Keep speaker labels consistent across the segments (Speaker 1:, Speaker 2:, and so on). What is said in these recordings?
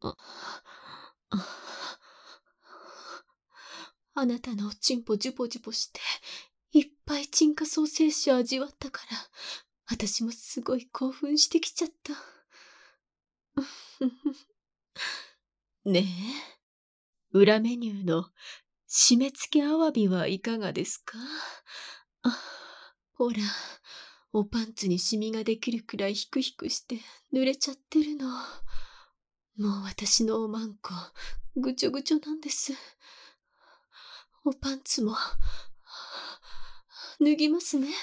Speaker 1: あなたのおちんぽジュポジュポして、いっぱい沈下ソーセージを味わったから、私もすごい興奮してきちゃった。ねえ、裏メニューの締め付けアワビはいかがですか？ほら、おパンツにシミができるくらいヒクヒクして濡れちゃってるの。もう私のおまんこ、ぐちょぐちょなんです。おパンツも、脱ぎますね。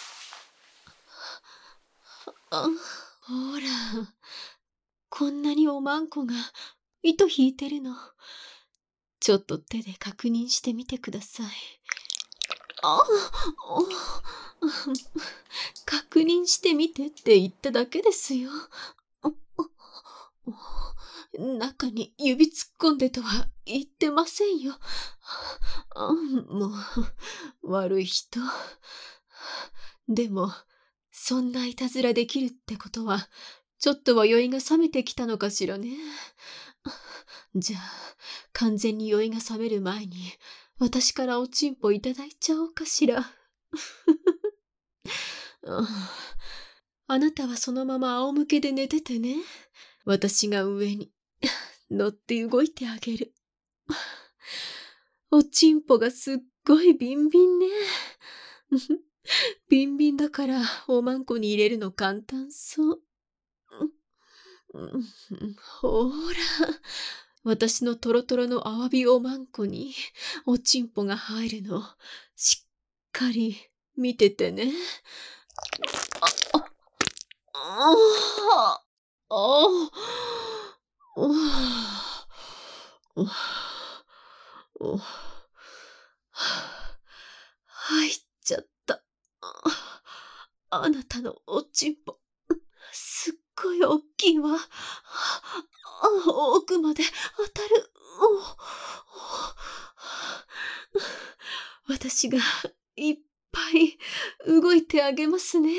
Speaker 1: ほら、こんなにおまんこが糸引いてるの。ちょっと手で確認してみてください。確認してみてって言っただけですよ。中に指突っ込んでとは言ってませんよ。もう、悪い人。でも、そんないたずらできるってことは、ちょっとは酔いが覚めてきたのかしらね。じゃあ、完全に酔いが覚める前に、私からおちんぽいただいちゃおうかしら。あなたはそのまま仰向けで寝ててね。私が上に乗って動いてあげる。おちんぽがすっごいビンビンね。ビンビンだからおまんこに入れるの簡単そう。ほら、私のトロトロのアワビおまんこにおちんぽが入るの、しっかり見ててね。入っちゃった。あなたのおちんぽ、すっごいおっきいわ。奥まで当たる。私がいっぱい動いてあげますね。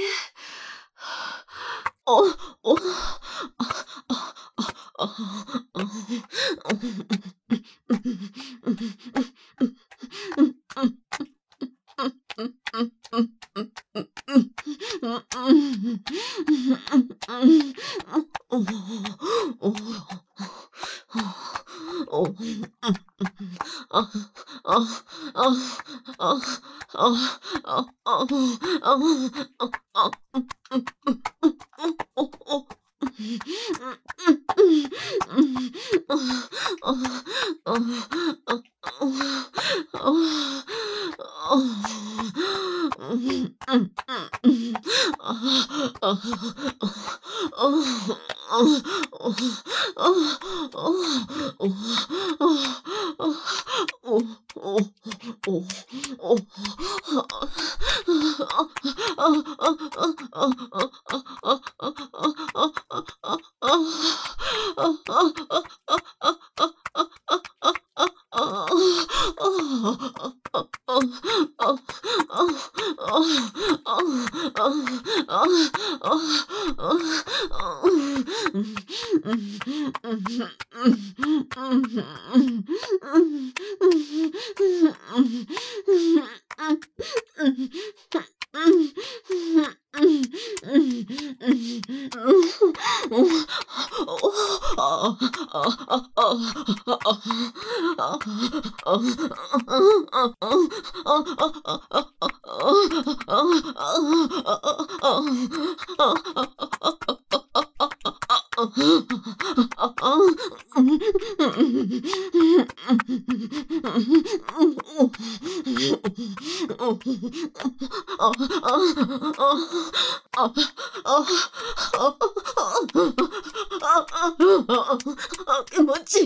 Speaker 1: 気持ちいい。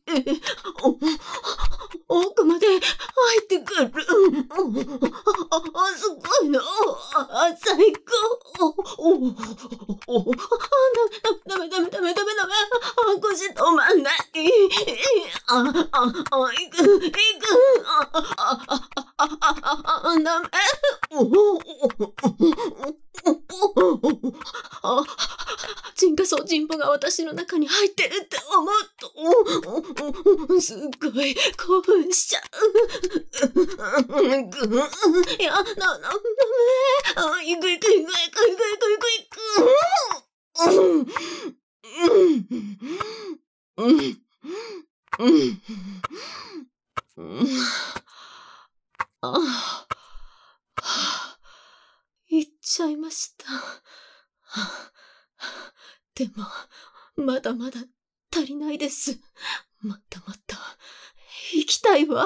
Speaker 1: 奥まで入ってくる。すごいな。最高。ダメ。腰止まんない。行く。ダメ。沈下層人母が私の中に入ってるって思うと、 すっごい興奮しちゃう。いや、ダメ。行く。行っちゃいました。でも、まだまだ足りないです。もっと行きたいわ。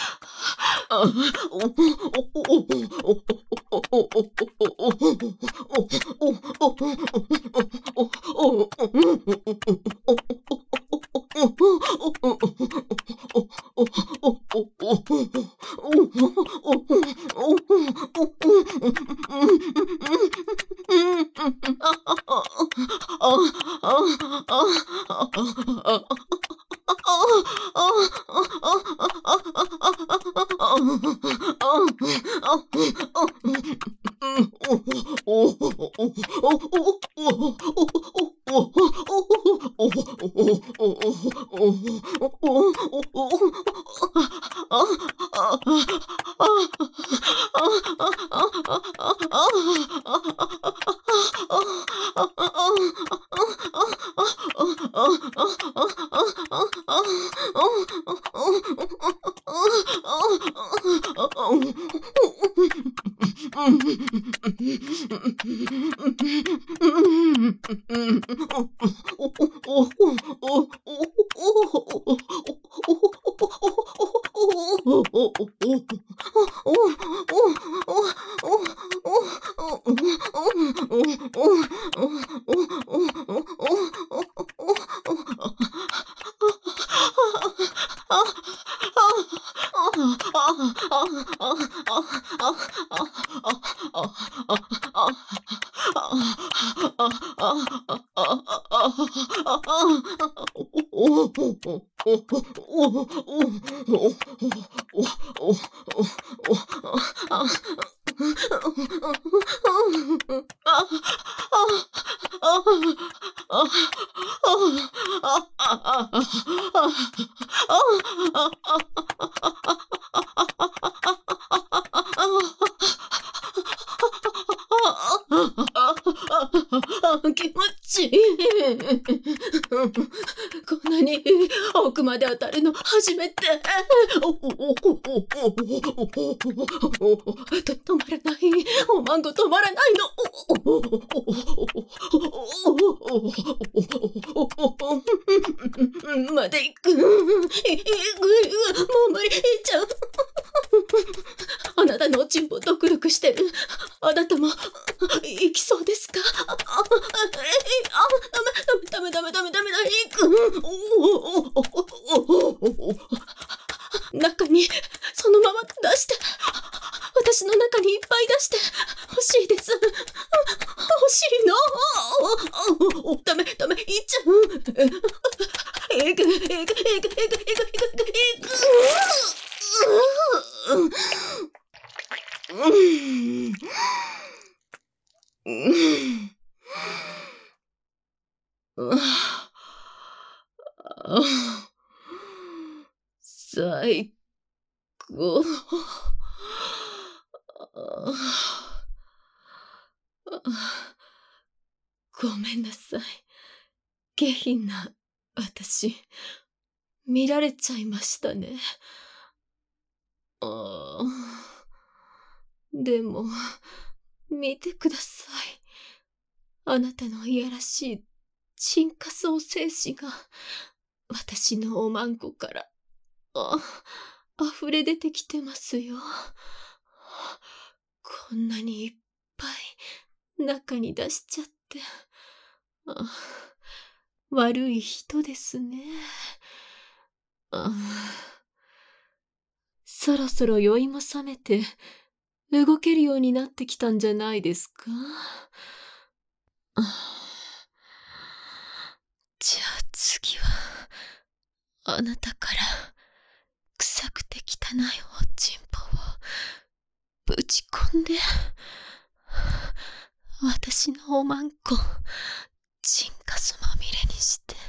Speaker 1: 気持ちいい。こんなに奥まで当たるの初めて。止まらない。おまんご止まらないの。まで行く。もう無理。行っちゃう。あなたのおちんぽドクドクしてる。あなたも行きそうですか？ダメ。行く。中にそのまま出して。私の中にいっぱい出して欲しいです。欲しいの。ダメ、行っちゃう。行く。最高。ごめんなさい。下品な私、見られちゃいましたね。でも、見てください。あなたのいやらしい沈下層精子が私のおまんこから溢れ出てきてますよ。こんなにいっぱい中に出しちゃって。悪い人ですね。そろそろ酔いも覚めて動けるようになってきたんじゃないですか？じゃあ次はあなたから臭くて汚いおちんぽをぶち込んで、私のおまんこチンカスまみれにして。